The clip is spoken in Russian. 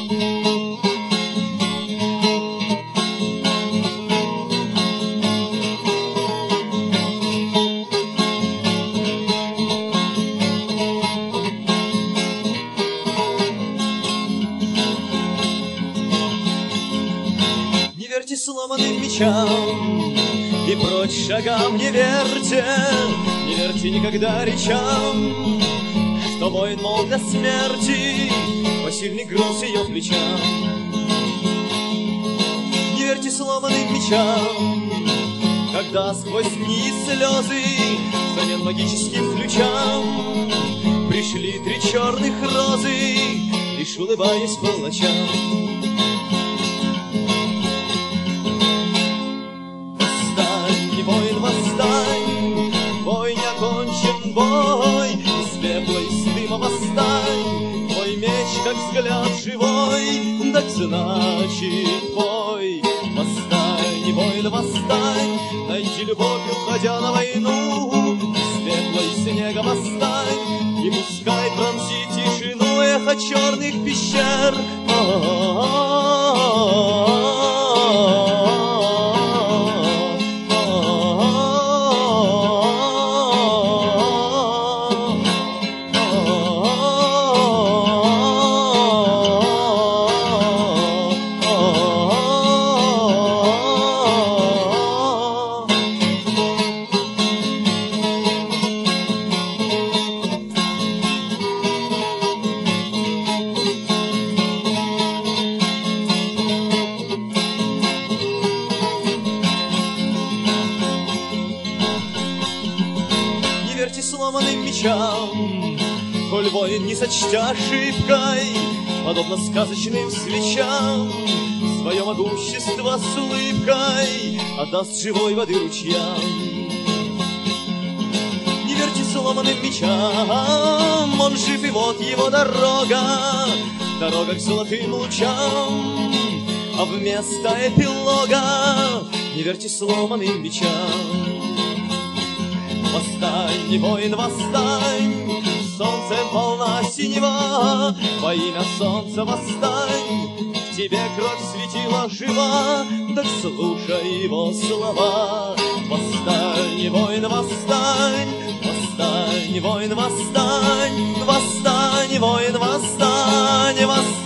Сломанным мечам и прочь шагам не верьте никогда речам, что воин, мол, для смерти посильный груз ее плечам. Не верьте сломанным мечам, когда сквозь дни и слезы взамен магическим ключам пришли 3 черных розы, лишь улыбаясь по ночам. Воин, восстань, бой не окончен, бой, из пепла, из дыма восстань, твой меч, как взгляд живой, так значит бой. Восстань, воин, восстань, найди любовь, уходя на войну, из пепла и снега восстань, и пускай пронзит тишину эхо черных пещер. Сломанным мечам, коль воин, не сочтя ошибкой, подобно сказочным свечам, свое могущество с улыбкой отдаст живой воды ручьям. Не верьте сломанным мечам, он жив, и вот его дорога к золотым лучам, а вместо эпилога не верьте сломанным мечам. Восстань, воин, восстань, солнцем полна синева, во имя солнца восстань, в тебе кровь светила жива, так слушай его слова. Восстань, воин, восстань, восстань, воин, восстань, восстань, воин, восстань, восстань.